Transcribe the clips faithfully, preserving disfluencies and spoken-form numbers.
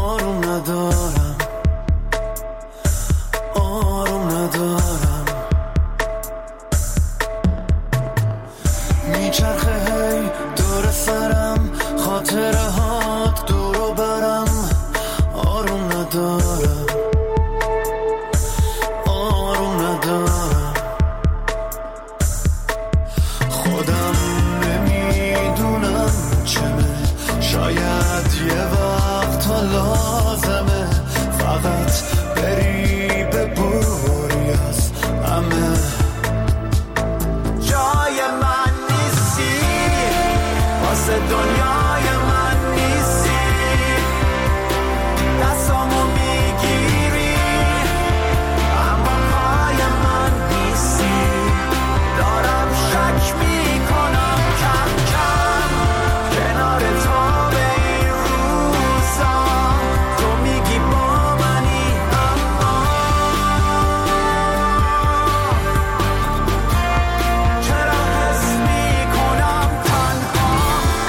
آروم ندارم، آروم ندارم. میچرخه هی دور سرم، خاطره هات دورو برم. آروم ندارم، آروم ندارم. خودم نمیدونم چمه، شاید یه وقت ها لازمه فقط بری ببری از همه. جای من نیستی، واسه دنیای من نیستی. دستامو میگیری اما پای من نیستی. دارم شک میکنم کم کم کنار تو به این روزا. تو میگی با منی اما چرا حس میکنم تنها.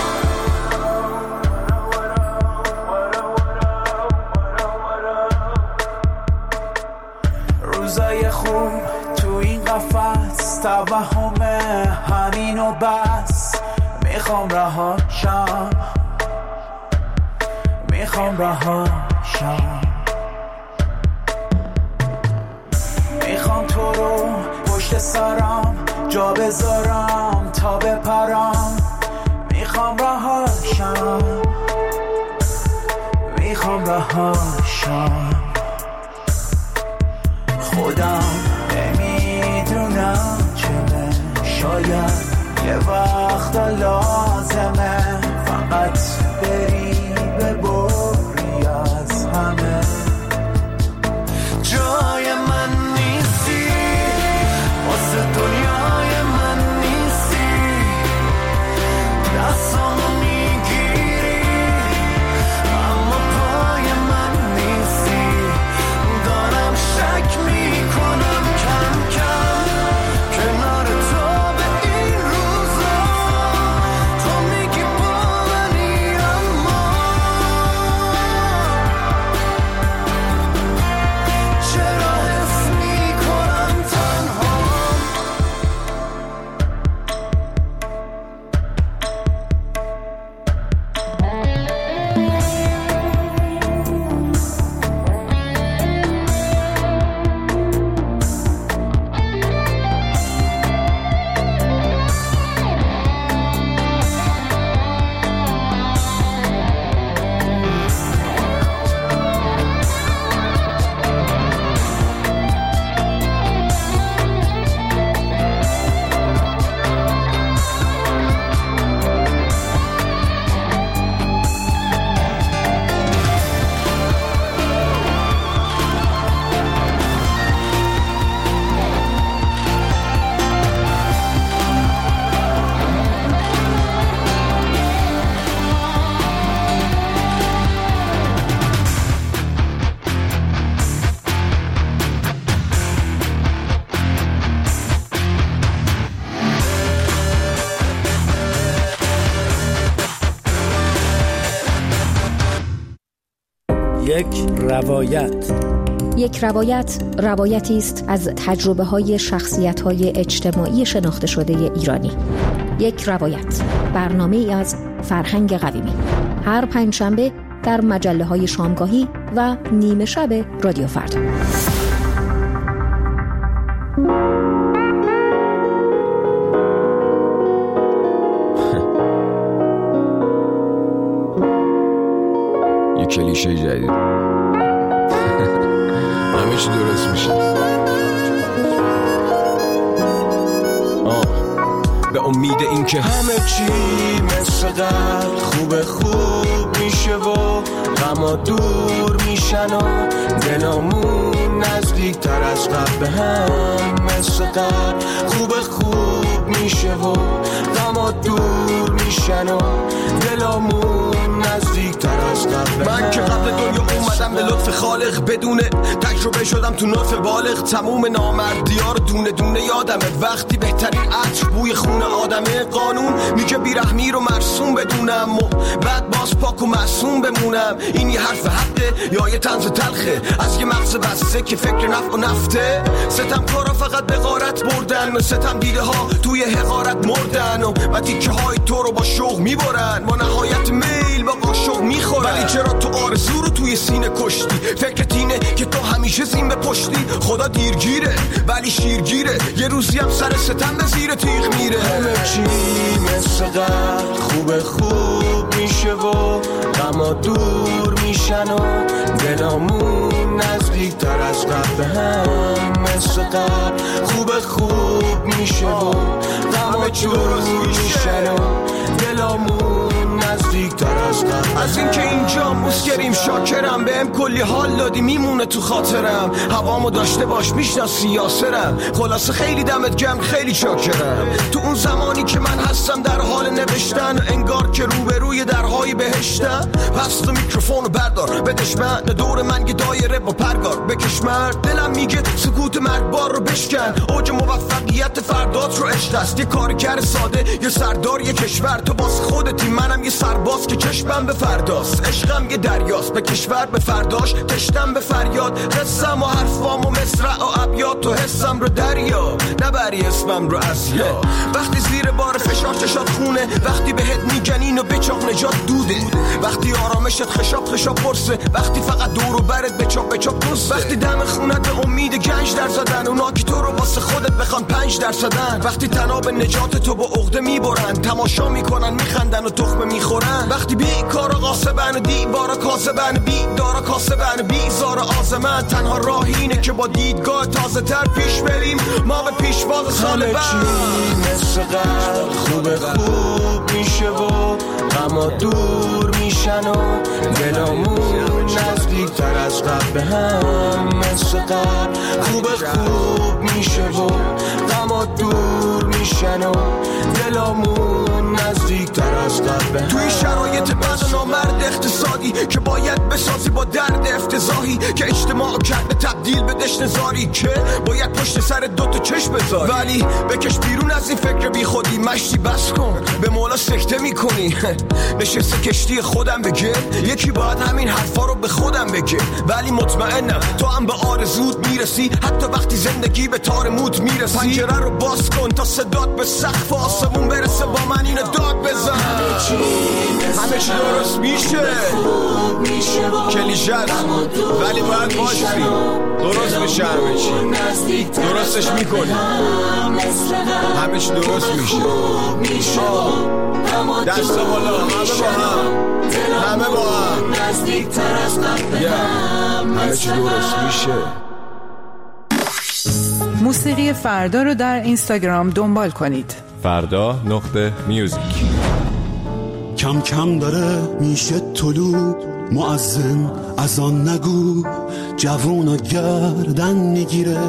روزای خوب تو این قفس توهمه همین و بس. میخوام رهاشم، میخوام رهاشم. میخوام تو رو پشت سرم جا بذارم تا بپرم. میخوام رهاشم، میخوام رهاشم. خودم نمیدونم چمه، شاید یه وقت لازمه فقط بری ببری از همه. جای من نیستی، واسه دنیای من نیستی. دستامو میگیری اما پای من نیستی. دارم شک میکنم کم کم کنار تو به این روزا. تو میگی با منی اما چرا حس میکنم تنها. یک روایت. یک روایت روایتی است از تجربه‌های شخصیت‌های اجتماعی شناخته شده ایرانی. یک روایت، برنامه‌ای از فرهنگ قویمی. هر پنجشنبه در مجله‌های شامگاهی و نیمه شب رادیو فردا. یک کلیشه جدید. همه چی درست میشه. آه. به امید این که همه چی مثل قبل خوب خوب میشه و غما دور میشن و دلامون نزدیک تر از قبل به هم مثل قبل خوب خوب میشه و غما دور میشن و دلامون نزدیک تر از قبل. من که قبل دنیا اومدم به لطف خالق بدونه تجربه شدم تو نطف بالغ. تموم نامردیار دونه دونه یادمه وقتی بهترین عطر بوی خون آدمه. قانون میگه بیرحمی رو مرسوم بدونم و بعد باز پاک و معصوم بمونم. این یه حرف حقه نفته یا یه طنز تلخه از یه مغز بسته که فکر نفع و نفته. ستم کارا فقط به غارت بردن و ستم دیده ها توی حقارت مردن و, و تیکه های تو رو با شوق میبرن با نهایت میل با قاشق میخورن. ولی چرا تو آرزو رو توی سینه کشتی؟ فکرت اینه که تو همیشه زین به پشتی. خدا دیرگیره ولی شیرگیره، یه روزی هم سر ستم به زیر تیغ میره. همه چی مثل قبل خوب خوب میشه و غما دور میشن و دلامون نزدیک تر از قبل هم مثل قبل خوب خوب میشه و غما دور میشن و دلامون نزدیک تر از قبل. از این که اینجا موسگریم شاکرم، بهم کلی حال دادی میمونه تو خاطرم. هوامو داشته باش میشناسی یاسرم، خلاصه خیلی دمت گرم خیلی شاکرم. تو اون زمانی که من هستم در حال نوشتن انگار که روبروی درهای بهشتم. پس تو میکروفونو بردار بدش من دور من یه دایره با پرگار بکش مرد. دلم میگه سکوت مرگبار رو بشکن، اوج موفقیت فردات رو عشق است. یه کارگر ساده یه سردار یه کشور، تو باز خودتی منم یه سرباز که چشمم به فرداست. عشقم یه دریاست به کشور به فرداش تشتم به فریاد. قصم و حرفام و مصرع و ابیات تو حسم رو دریا نبری اسمم رو اسیا. وقتی زیر بار فشار چشات خونه، وقتی بهت میگنین و بچاق نجات دوده، وقتی آرامشت خشاب خشاب برسه، وقتی فقط دور و برت بچاق بچاق برسه، وقتی دم خونت به امید گنج در زدن اونا که تو رو واسه خودت بخوان پنج در زدن، وقتی تناب نجات تو با عقده میبرن تماشا میکنن میخندن و تخمه میخورن، وقتی بی کار قاسبن و دیوارا کاسبن بی دارا کاسبن بی زار آزمن. تنها راه اینه که با دیدگاه تازه تر پیش بریم ما به پیشواز سال بعد. مثل قبل خوب خوب میشه و غما دور میشن و دلامون نزدیک تر از قبل هم مثل قبل خوب خوب میشه و غما دور میشن و دلامون نزدیک تر از قبل هم. توی شرایط بد و نامرد اقتصادی که باید بسازی با درد افتضاحی که اجتماع کرده تبدیل به دشنزاری که باید پشت سر دوتا چشم بذاری، ولی بکش بیرون از این فکر بی خودی. مشتی بس کن به مولا سکته میکنی نشسته کشتی خودم بگه، یکی باید همین حرفا رو به خودم بگه. ولی مطمئنم تو هم به آرزوت میرسی حتی وقتی زندگی به تار موت میرسی. پنجره رو باز کن تا صدات به سقف آسمون برسه با من اینو داد بزن. همه چی درست میشه کلیشه است ولی باید باشی درست میشه. همه چی درستش میکنی همه چی درست میشه. دست بالا همه با هم همه با هم همه چی درست میشه. موسیقی فردا رو در اینستاگرام دنبال کنید. فردا نقطه میوزیک. کم کم داره میشه طلوع مؤذن از آن نگو، جوون و گردن میگیره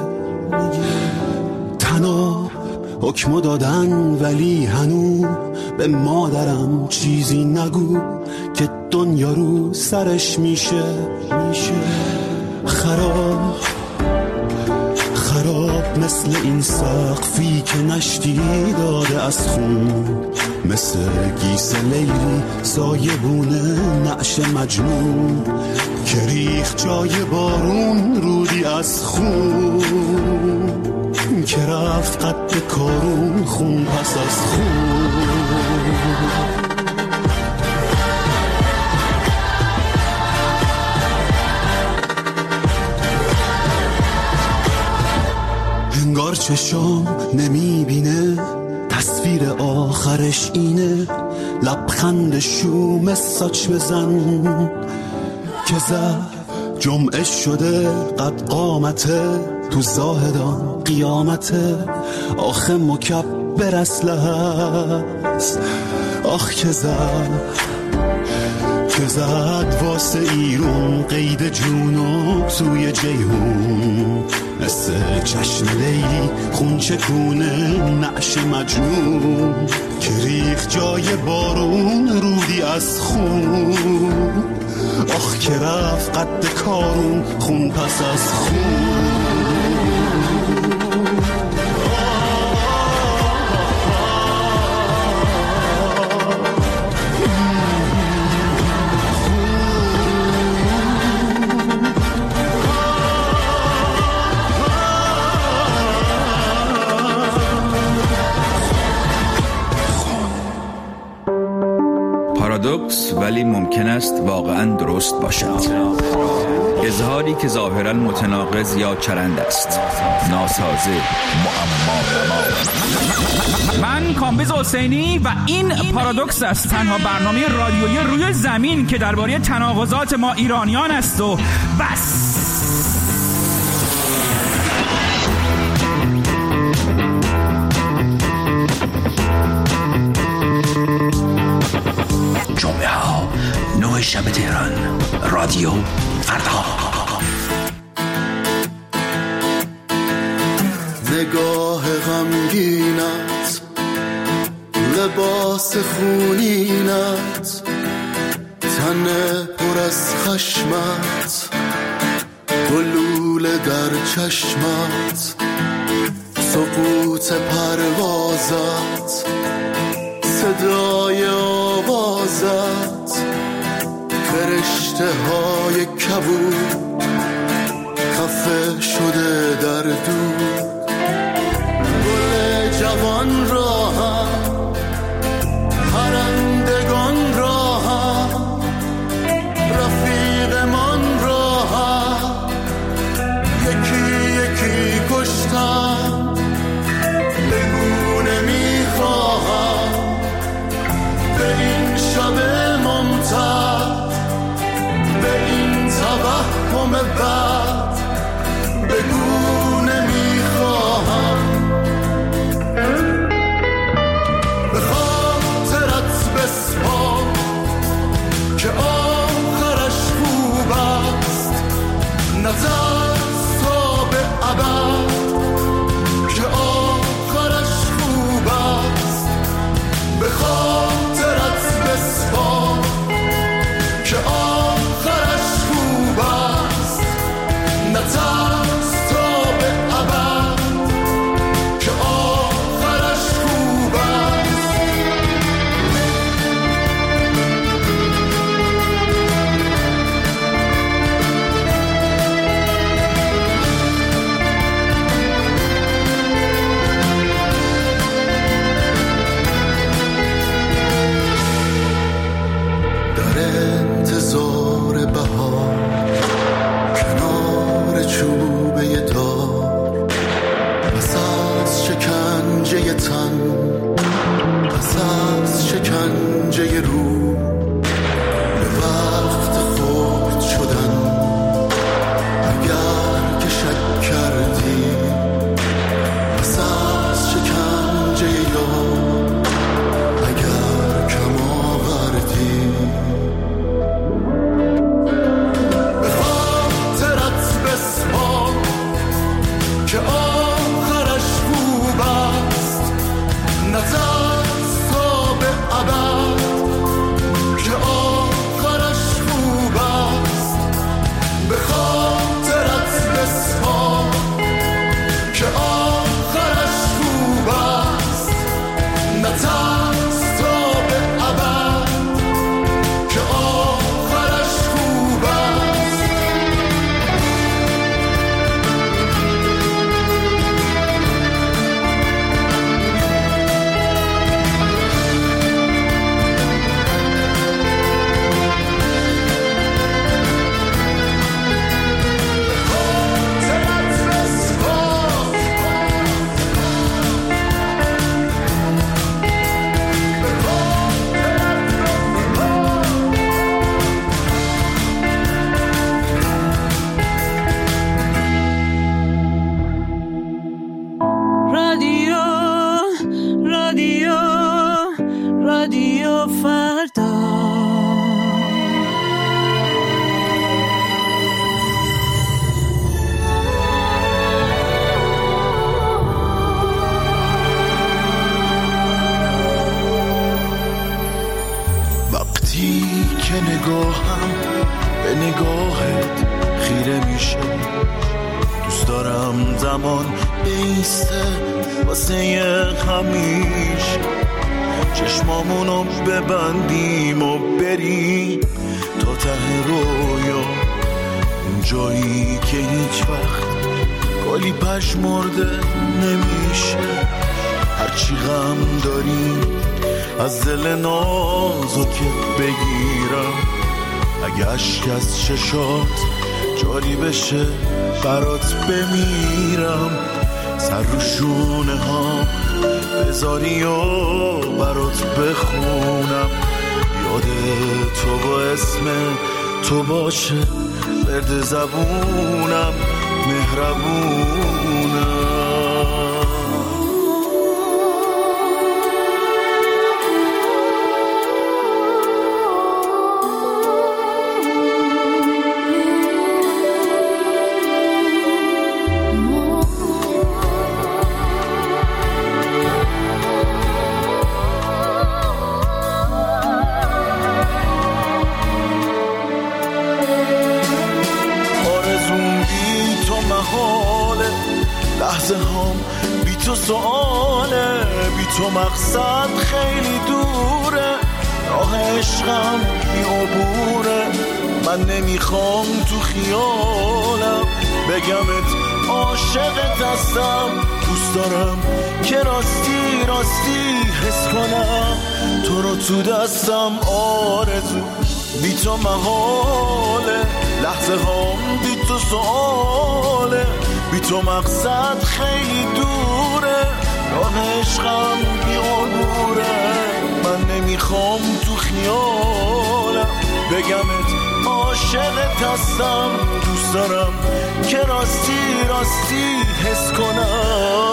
تنها حکم دادن ولی هنو به مادرم چیزی نگو که دنیا رو سرش میشه میشه خراب خراب مثل این سقفی که نشتی داده از خون، مثل گیس لیلی سایبونه نعش مجنون که ریخ جای بارون رودی از خون که رفت قد کارون خون پس از خون. انگار چشام نمیبینه تصویر آخرش اینه، لبخند شوم ساچ بزن که زد جمعه شده قد قامته تو زاهدان قیامته، آخه مکبر اسلحه است آخ که زد که زد واسه ایرون قید جونو توی جیهون، مثل چشم لیلی خون چکونه نعش مجنون که ریخ جای بارون رودی از خون، آخ که رفت قد کارون خون پس از خون. پارادوکس، ولی ممکن است واقعاً درست باشد. اظهاری که ظاهراً متناقض یا چرند است، ناسازه، معما. من کامبیز حسینی و این پارادوکس است، تنها برنامه رادیویی روی زمین که درباره تناقضات ما ایرانیان است و بس. جمعه ها نه شب تهران، رادیو فردا. نگاه غمگینت، لباس خونینت، تن پر از خشمت، گلوله در چشمت، سقوط پروازت، صدای آوازت، فرشته های کبود خفه شده در دود، گل جوان را هم، پرندگان را هم، رفیقمان را هم، یکی یکی کشتم، بگو نمیخواهم به این شب ممتد، به این توهم بد، بگو نمیخواهم. به خاطرت بسپار که آخرش خوب است، نترس تا به ابد که آخرش خوب است. به خاطرت بسپار که آخرش خوب است، نترس تا به ابد که آخرش خوب است. در انتظار بهار کنار چوبه دار، پس از شکنجه تن، پس از شکنجه رو، به وقت خورد شدن اگر که شک کردی، پس از شکنجه یار اگر کم آوردی. به خاطرت بسپار که آخرش خوب است، نترس تا به ابد که آخرش خوب است. به خاطرت بسپار که آخرش خوب است، نترس تا به ابد که آخرش خوب است. رادیو رادیو رادیو فردا. وقتی که نگاهم به نگاهت خیره میشه، دوست دارم زمان بیسته واسه همیشه، چشمامونو ببندیم و بریم تا ته رویا، اون جایی که هیچ وقت گلی پشمرده نمیشه. هرچی غم داریم از دل نازکت بگیرم، اگه اشک از چشات جاری بشه برات بمیرم، سر رو شونه ها بذاری و برات بخونم، یاد تو با اسم تو باشه برد زبونم، مهربونم. لحظه هم بی تو سؤاله، بی تو مقصد خیلی دوره، راه عشقم بی عبوره، من نمیخوام تو خیالم بگمت عاشقت هستم، دوست دارم که راستی راستی حس کنم تو رو تو دستم، آرزو بی تو محاله، لحظه هم بی تو سؤاله، بی تو مقصد خیلی دوره، راه عشقم بی عبوره، من نمیخوام تو خیالم بگمت عاشقت هستم، دوست دارم که راستی راستی حس کنم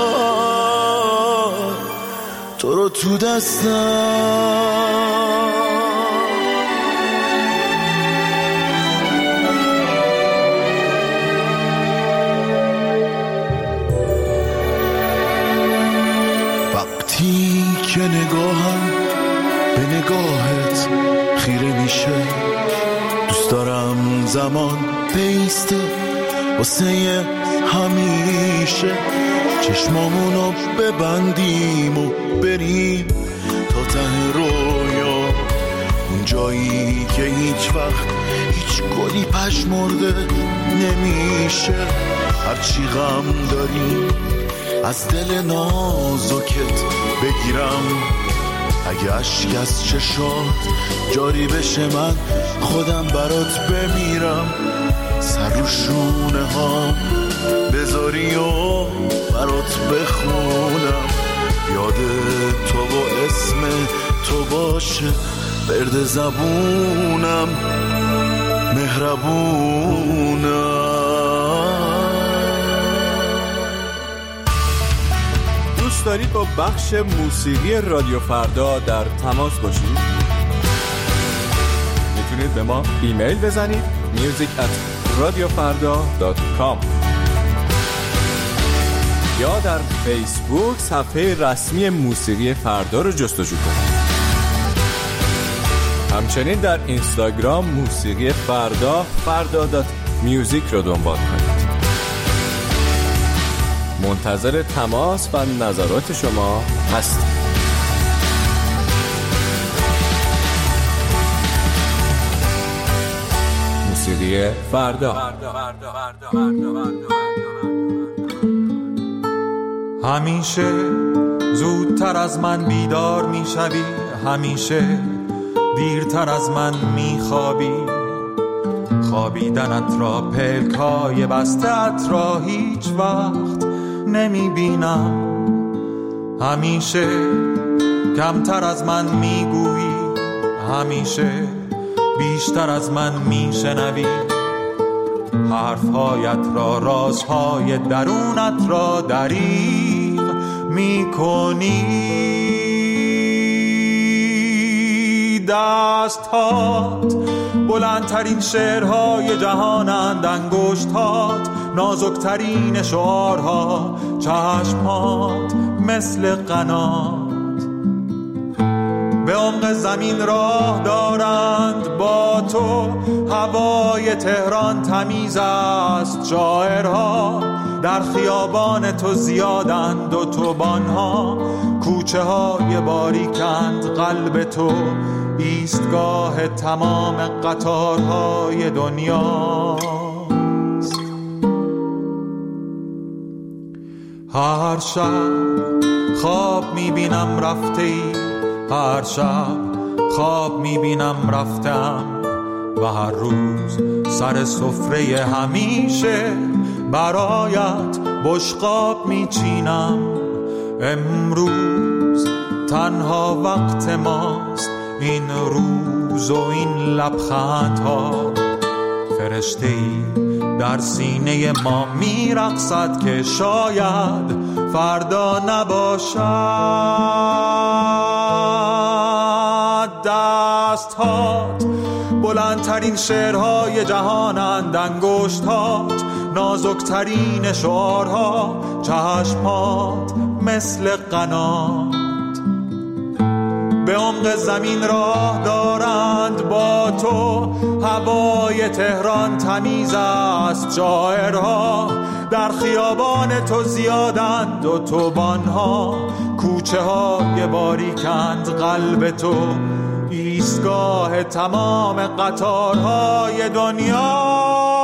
تو رو تو دستم. که نگاهم به نگاهت خیره میشه، دوست دارم زمان بیسته واسه همیشه، چشمامونو ببندیم و بریم تا ته رویا، اون جایی که هیچ وقت هیچ گلی پژمرده نمیشه، هرچی غم داری از دل نازکت بگیرم، اگه اشک از چشات جاری بشه من خودم برات بمیرم، سر رو شونه ها بذاری و برات بخونم، یاد تو با اسم تو باشه برد زبونم، مهربونم. دوست دارید با بخش موسیقی رادیو فردا در تماس باشید؟ میتونید به ما ایمیل بزنید میوزیک ات رادیو فردا دات کام یا در فیسبوک صفحه رسمی موسیقی فردا رو جستجو کنید. همچنین در اینستاگرام موسیقی فردا فردا دات میوزیک رو دنبال کنید. منتظر تماس و نظرات شما هستیم. موسیقی فردا. همیشه زودتر از من بیدار میشوی، همیشه دیرتر از من میخوابی، خوابیدنت را پلکای بسته‌ات را هیچ وقت نمیبینم، همیشه کمتر از من میگویی، همیشه بیشتر از من میشنوی، حرفهایت را رازهای درونت را دریغ میکنی، دستهات بلندترین شعرهای جهانند، انگشتات نازکترین شعارها، چشمات مثل قنات به عمق زمین راه دارند، با تو هوای تهران تمیز است، شاعرها در خیابان تو زیادند و توبانها کوچه های باریکند، قلب تو ایستگاه تمام قطارهای دنیاست. هر شب خواب میبینم رفته ای هر شب خواب میبینم رفتم و هر روز سر سفره همیشه برایت بشقاب میچینم. امروز تنها وقت ماست، این روز و این لبخندها. فرشته‌ای در سینه ما میرقصد که شاید فردا نباشد. دست‌هات بلندترین شعرهای جهانند، انگشت‌هات نازکترین شعارها، چشمات مثل قنات به عمق زمین راه دارند. با تو هوای تهران تمیز است، شاعرها در خیابان تو زیادند، اتوبان‌ها کوچه های باریکند. قلب تو ایستگاه تمام قطارهای دنیا.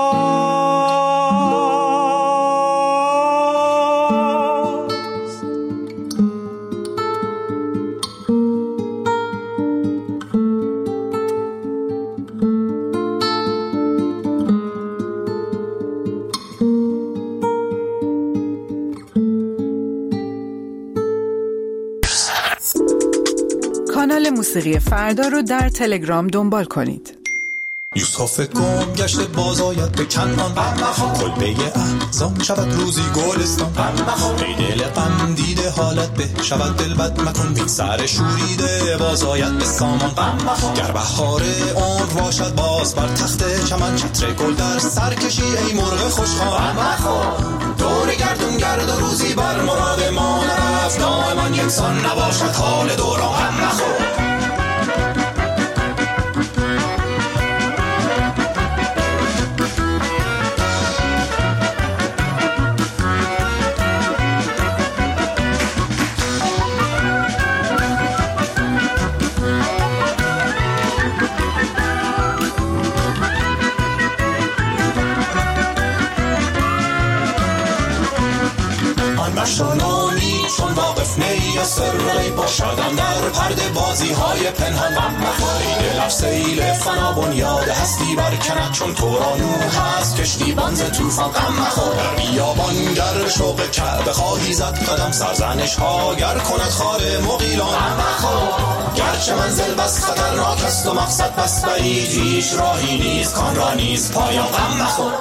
کانال موسیقی فردا رو در تلگرام دنبال کنید. یوسف گم گشته بازاید به کنان، کلبه احزان شود روزی گلستان. ای دل غم دیده حالت به شود دل بد مکن، بی سر شوریده بازاید به سامان. گر بهار عمر باشد باز بر تخت چمن، چتر گل در سر کشی ای مرغ خوشخوان. دور گردون گرد و روزی بر مراد ما نرفت، دائما یکسان نباشد حال دوران. غم نخور مشتانانی چون واقف نی از سرعی باشدم در پرده بازی های پنهان. ای دل افسیل فنا بنیاد هستی برکند، چون تو را نوح هست کشتی بانز توفان. غم مخور در بیابان گر شوق کعبه خواهی زد قدم، سرزنش ها گر کند خار مغیلان. غم مخور گرچه منزل بس خطرناک است و مقصد بس بعید، هیچ راهی نیست کان را نیست پایان. غم مخور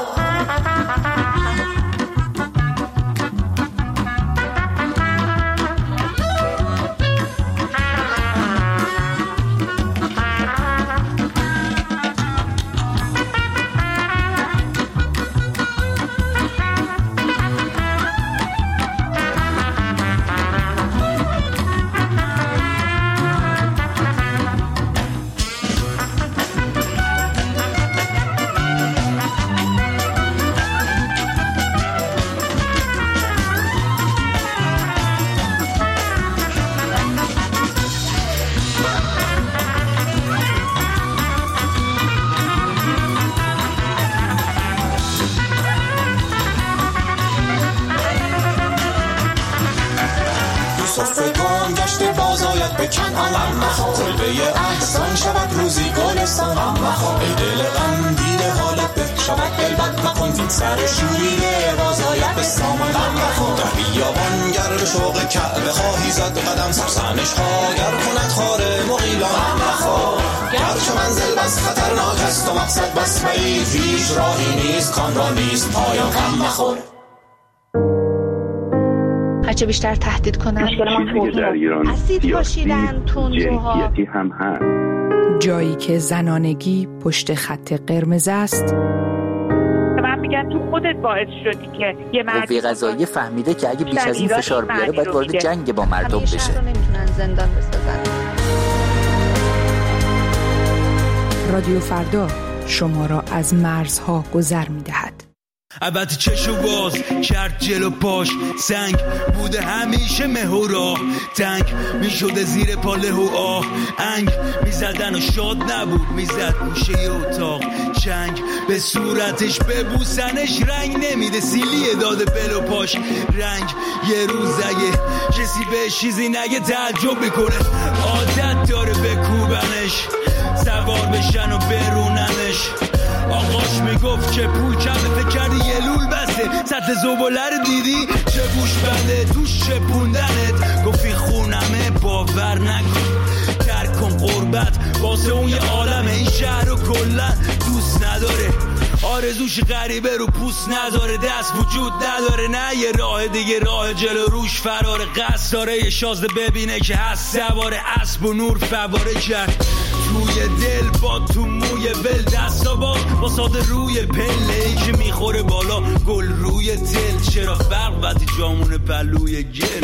کلبه احسان شود روزی گلستان. ای دل غم دیده حالت به شود دل بد مکن، این سر شوریده بازاید به سامان. در بیابان گر شوق کعبه خواهی زد قدم، سرزنش ها گر کند خار مغیلان. گرچه منزل بس خطرناک است و مقصد بس بعید، هیچ راهی نیست کان را نیست پایان. غم مخور هرچه بیشتر تهدید کنن اسید پاشیدن تندروها هم هست. جایی که زنانگی پشت خط قرمز است. من میگم تو خودت باعث شدی که یه مرد قوه قضاییه فهمیده که اگه بیش از این فشار بیاره باید وارد جنگ با مردم بشه. همیشه نمیتونن زندان بسازن. رادیو فردا شما را از مرزها گذر میدهد. البته چشو باز کرد جلو پاش، سنگ بوده همیشه مه و راه، تنگ میشده زیر پاله و آه، انگ میزدن و شاد نبود، میزد گوشه اتاق، چنگ به صورتش ببوسنش رنگ نمیده، سیلیه داده بلو پاش رنگ. یه روز اگه کسی به چیزی نگه تعجب میکنه، عادت داره بکوبنش، سوار بشن و بروننش. آقاش میگفت که پول کمه، فکر کردی یه لول بسته، سطح زباله رو دیدی چه گوش بنده توش چپوندنت. گفتی خونمه باور نکن، ترک کن قربت واسه اون یه عالمه، این شهر رو کلن دوست نداره، آرزوش غریبه رو پوست نداره، دست وجود نداره، نه یه راه دیگه راه جلو روش فراره، قصد داره یه شازده ببینه که هست سواره اسب و نور فواره کرد توی دل با تو موی ول، دستا با با ساده روی پله ای که میخوره بالا گل روی تل، چرا فرق وقتی جامون پلوی گل.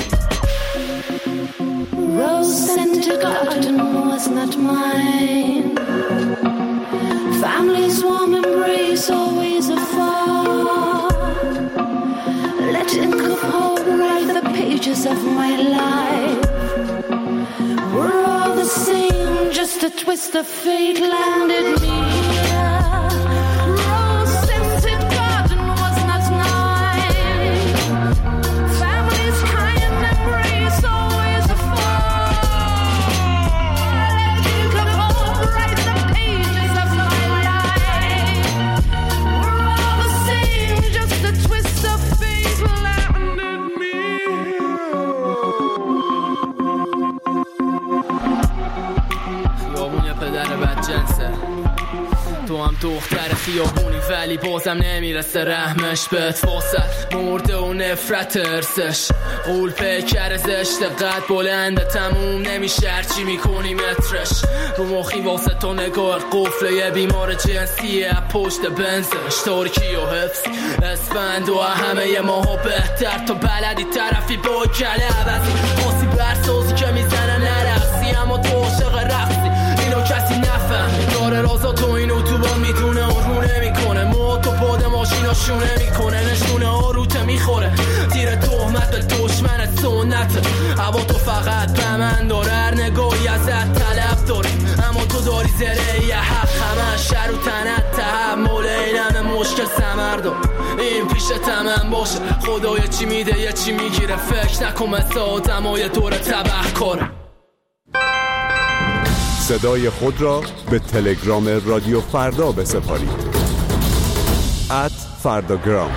Rose scented garden was not mine, family's warm embrace always afar, let ink of hope write the pages of my life. We're all the same, just a twist of fate landed me here. Rose scented garden was not mine, family's kind embrace always afar, let ink of hope write the pages of my life. We're all the same, just a twist of fate landed me خیابون یه پدر بدجنسه، تو هم دختر خیابونی ولی بازم نمیرسه رحمش بهت، واسه مرده و نفرت ارسش قول پیکر زشت قد بلنده، تموم نمیشه هرچی میکنی مترش، رو مخی واسه تو نگاه قفله یه بیمار جنسیه پشت بنزش، ترکی و حفظ اسفند و همه یه ماها بهتر، تو بلدی طرفی با کله عوضی، ماسی برسازی که میزنه نرقصی، اما تو عاشق رقصی اینو کسی نفهم، داره رازا تو اینو تو با میدونه اون رو نمیکنه، ما تو پاد ماشینا شونه میکنه، نشونه آروته میخوره، تیر تهمت به دشمنت سنته، هوا تو فقط به من داره، هر نگاهی ازت طلب داره، اما تو داری زره یه حق، همه شر و تنت تحمل اینم مشکل سمردار، این پیش تمام باشه، خدا یه چی میده یه چی میگیره، فکر نکن مثل آدمای دور تبه کاره. صدای خود را به تلگرام رادیو فردا بسپارید. ات فرداگرام.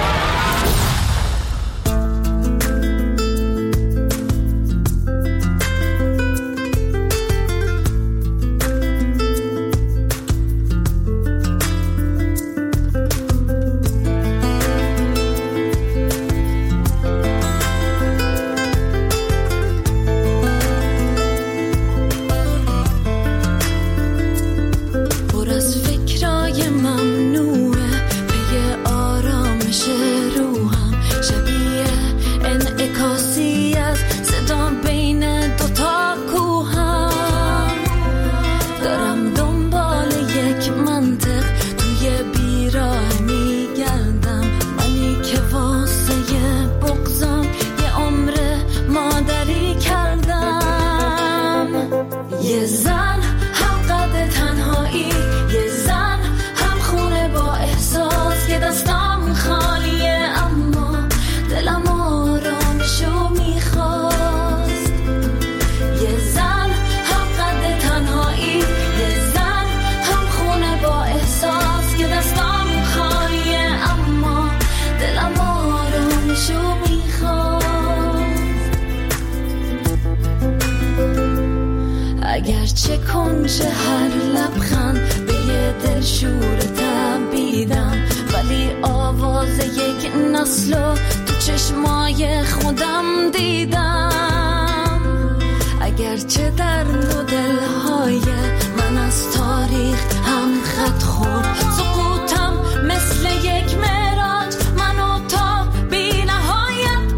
اگرچه کنج هر لبخند به یه دل شور تبیدم، ولی آواز یک نسلو تو چشمای خودم دیدم. اگرچه در دو دلهای من از تاریخ هم خط خورد، سقوطم مثل یک معراج منو تا بی نهایت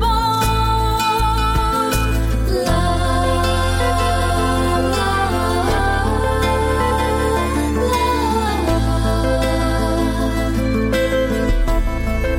برد. لا لا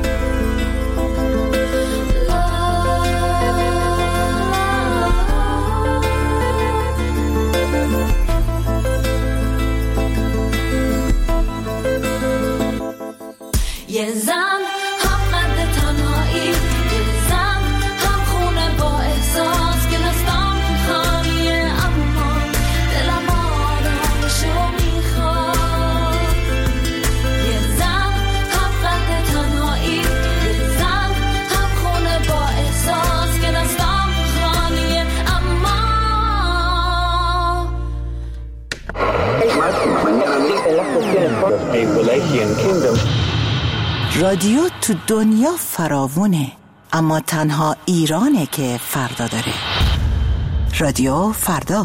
یه زن هم قد تنهایی، یه زن هم خونه با احساس که دستم خالیه اما دلم آرامشو میخواد. یه زن هم قد تنهایی، یه زن هم خونه با احساس که دستم خالیه اما رادیو تو دنیا فراوونه، اما تنها ایرانه که فردا داره. رادیو فردا.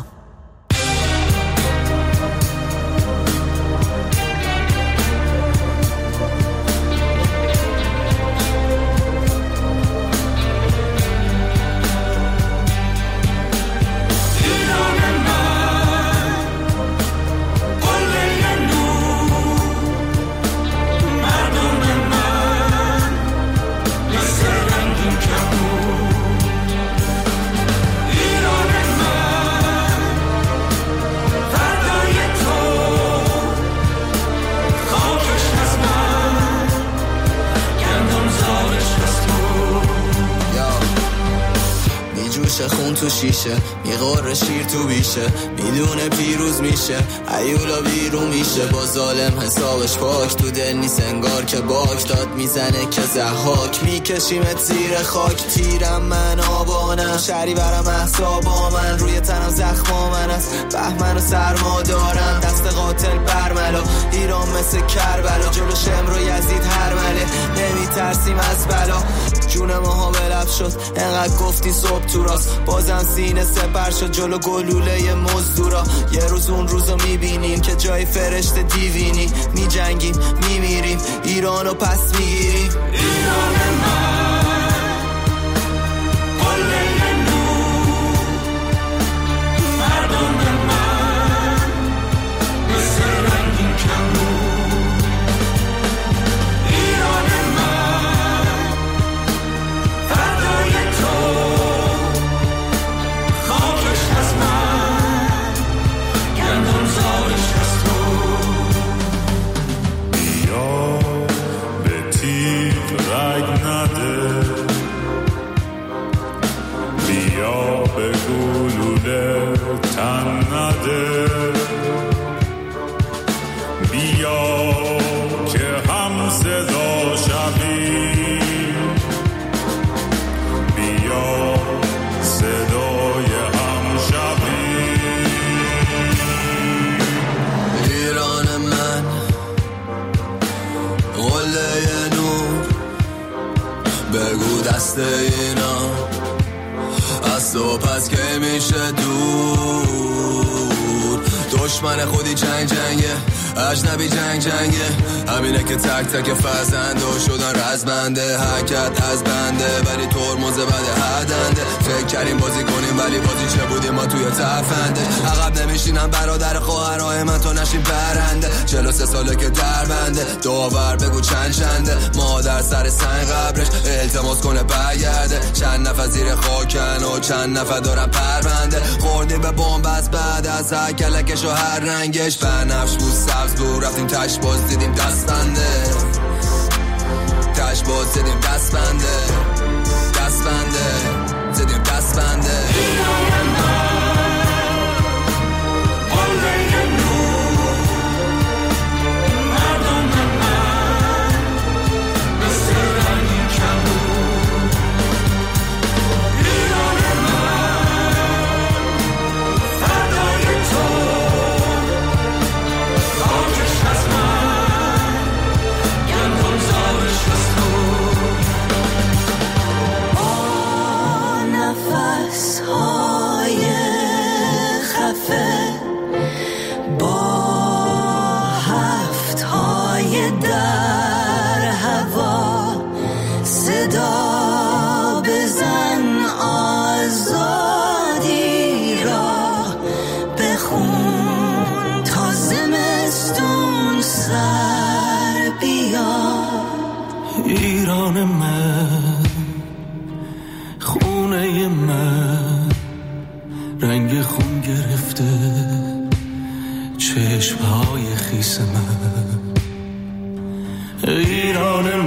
خون تو شیشه میغوره شیر تو بیشه، میدونه پیروز میشه ایولا بیرون میشه. با ظالم حسابش پاک، تو دل نیست انگار که باک داد میزنه که زحاک. میکشیمت زیر خاک، تیرم من آبانم، شری برم احسابا من، روی تنم زخما من است، بهمن و سرما دارم، دست قاتل برملا. ایران مثل کربلا، جلو شمر و یزید هرمله، نمیترسیم از بلا. جون ماها بلب شد انقدر گفتی صبح تو راست، بازم سینه سپر شد جلو گلوله مزدورا. یه روز اون روزو میبینیم که جای فرشته دیوینی، میجنگیم میمیریم ایرانو پس میگیریم. ایران من قله نور، مردم من مثل رنگین کمون. ایران من فردای تو، خاکش از من، گندم زارش از تو. بیا به تیغ رگ نده، بیا به گلوله تن نده، بیا که هم صدا شوی، بیا صدای هم شوی. ایران من قله نور، بگو دست اینا از تو پس که میشه دور. دشمن خودی جنگ جنگه، اجنبی جنگ جنگه، همینه که تک تک فرزنده شدن رزمنده. حرکت از بنده ولی ترمز بده هدنده، فکر کردیم بازی کنیم ولی بازی چه بودیم ما توی تفنده. عقب نمیشینم برادر خواهرای من تو نشیم برنده، چهل و سه ساله که در بنده، داور بگو چند چنده. مادر سر سنگ قبرش التماس کنه برگرده، چند نفر زیر خاکن و چند نفر دارن پرونده. خوردیم به بمب از بعد از هر کلکش و هر رنگش، بنفش بود سبز بود، رفتیم تش باز دیدیم دست بنده، تش باز دیدیم دست بنده، دست بنده دیدیم دست بنده. ایران من قله نور، مردم من مثل رنگین کمون. ایران من فردای تو، خاکش از من، گندم زارش از تو. نفس های خفه با هفت های در هوا، صدا بزن آزادی را بخون تا زمستون سر بیاد. ایران من خونه من رنگ خون گرفته، چشمهای خیس من. ایران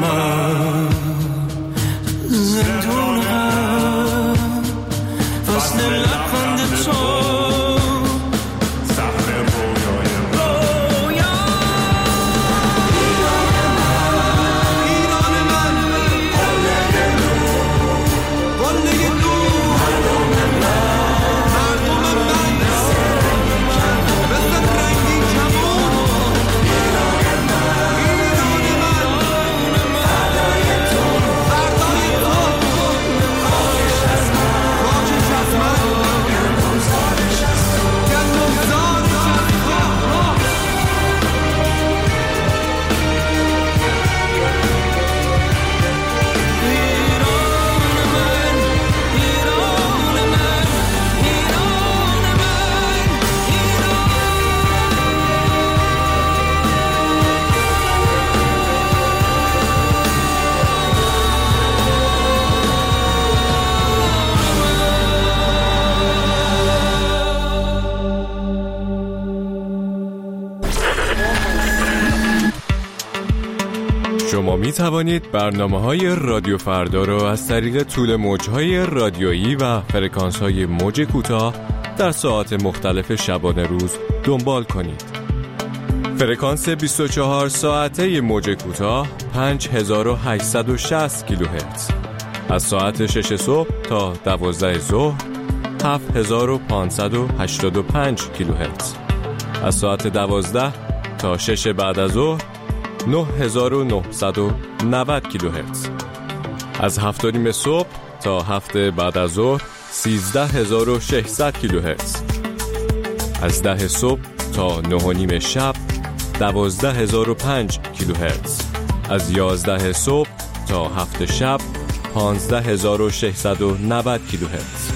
می توانید برنامه‌های رادیو فردا را از طریق طول موج‌های رادیویی و فرکانس‌های موج کوتاه در ساعات مختلف شبانه روز دنبال کنید. فرکانس بیست و چهار ساعته موج کوتاه پنج هزار و هشتصد و شصت کیلوهرتز، از ساعت شش صبح تا دوازده ظهر هفت هزار و پانصد و هشتاد و پنج کیلوهرتز، از ساعت دوازده تا شش بعد از ظهر نه هزار و نهصد و نود کیلوهرتز، از هفت و نیم صبح تا هفت بعد از ظهر سیزده هزار و ششصد کیلوهرتز، از ده صبح تا نه و نیم شب دوازده هزار و پنج کیلوهرتز، از یازده صبح تا هفت شب پانزده هزار و ششصد و نود کیلوهرتز.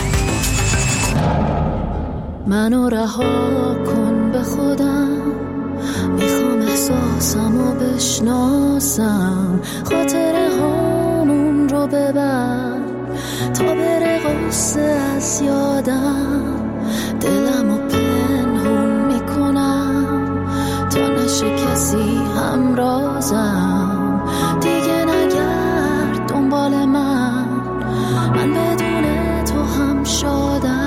منو رها کن به خودم، میخوام احساسمو بشناسم، خاطره هامون رو ببر تا بره غصه از یادم، دلمو پنهون میکنم تا نشه کسی همرازم، دیگه نگرد دنبال من، من بدون تو هم شادم.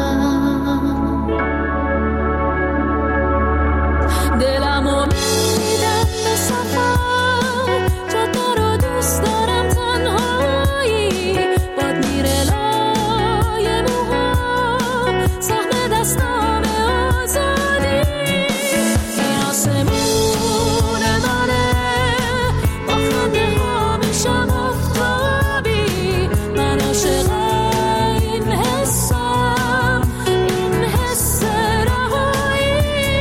دلمو میدم به سفر، جاده رو دوست دارم تنهایی، باد میره لای موهام، سهم دستام آزادی، این آسمون منه، با خنده ها میشم آفتابی، من عاشق این حسم، این حس رهایی،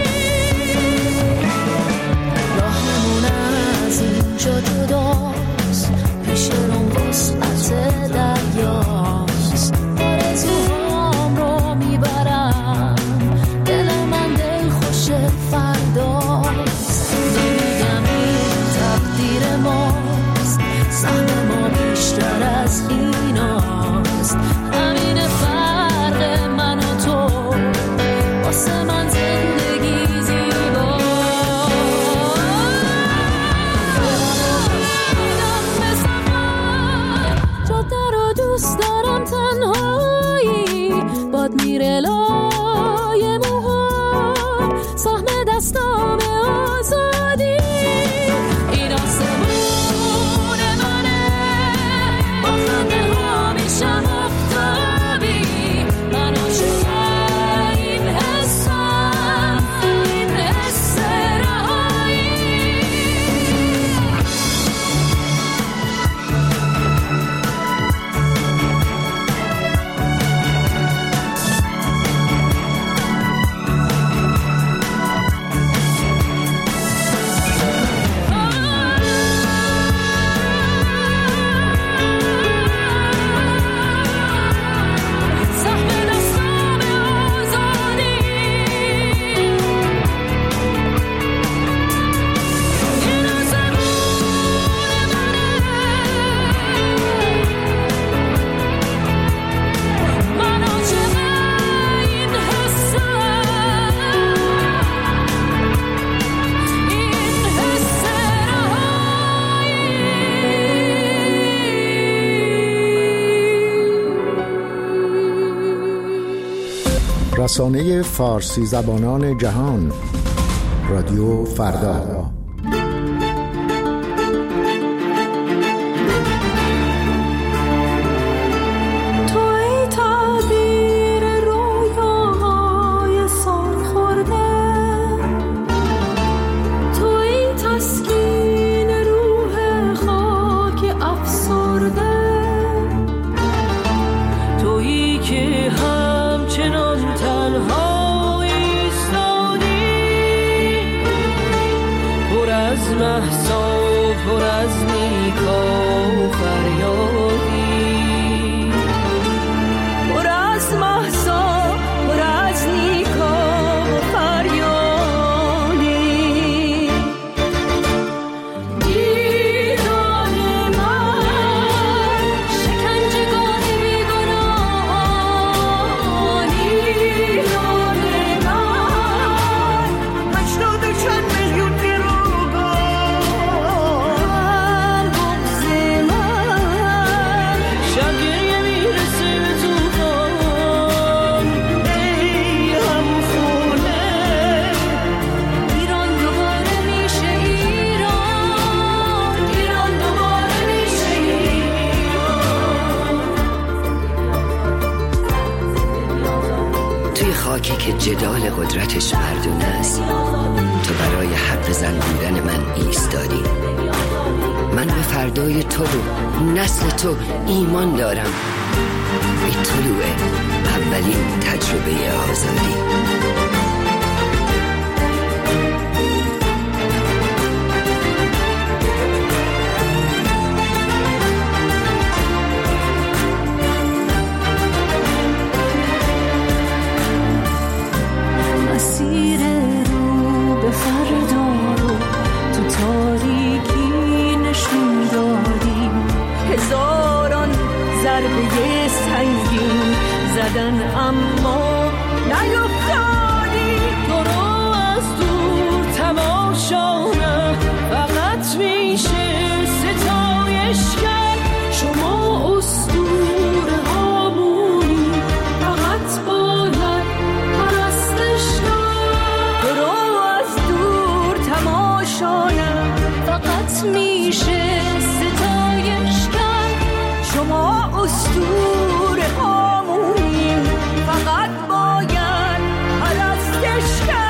راهمون از اینجا جداست، پیش روم وسعت دریاست، آرزوهام رو میبرم، دل من دل خوش فرداست، نمیگم این تقدیر ماست، سهم ما بیشتر از ایناست، همین فرق من و تو، واسه من زندگی زیباست. میدم به سفر، جاده رو دوست دارم تنهایی، باد میره لای موهام، سهم دستام آزادی، این آسمون منه، با خنده ها میشم آفتابی، من عاشق این حسم، این حس رهایی. رسانه فارسی زبانان جهان، رادیو فردا. خاکی که جدال قدرتش مردونه است، تو برای حق زن بودن من ایستادی. من به فردای تو و نسل تو ایمان دارم. ای طلوع اولین تجربه آزادی. مسیر رو به فردا رو تو تاریکی نشون دادی، هزاران ضربه سنگین زدن اما نیفتادی. تو رو از دور تماشا فقط میشه ستایش کرد. شما اسطوره ها بودی، فقط باید پرستش کرد. تو رو از دور تماشا فقط میشه ستایش کرد. شما اسطوره هامونین، فقط باید پرستش کرد.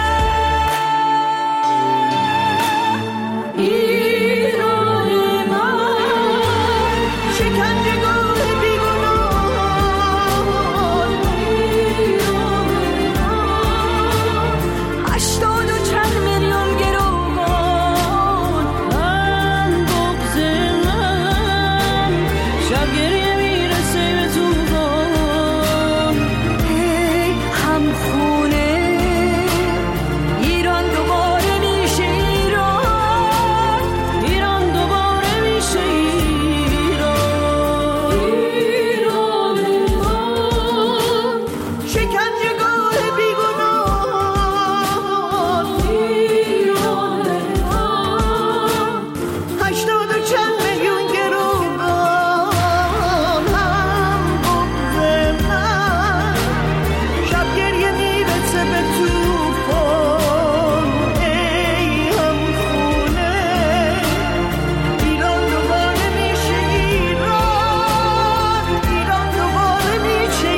ایران من شکنجهگاه بیگناهان، ایران من هشتاد و چند میلیون گروگان. من بغض من شب گریه میرسه به توفان. ای همخونه ایران دوباره میشه ایران، ایران دوباره میشه ایران. ایران من شکنجهگاه بیگناهان، ایران من هشتاد و چند میلیون گروگان. هم بغض من شب گریه میرسه به توفان. ای همخونه ایران دوباره میشه ایران، ایران دوباره میشه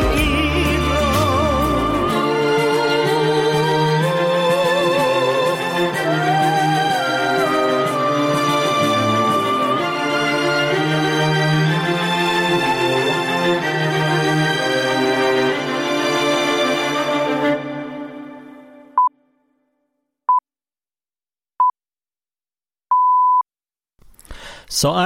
ساعت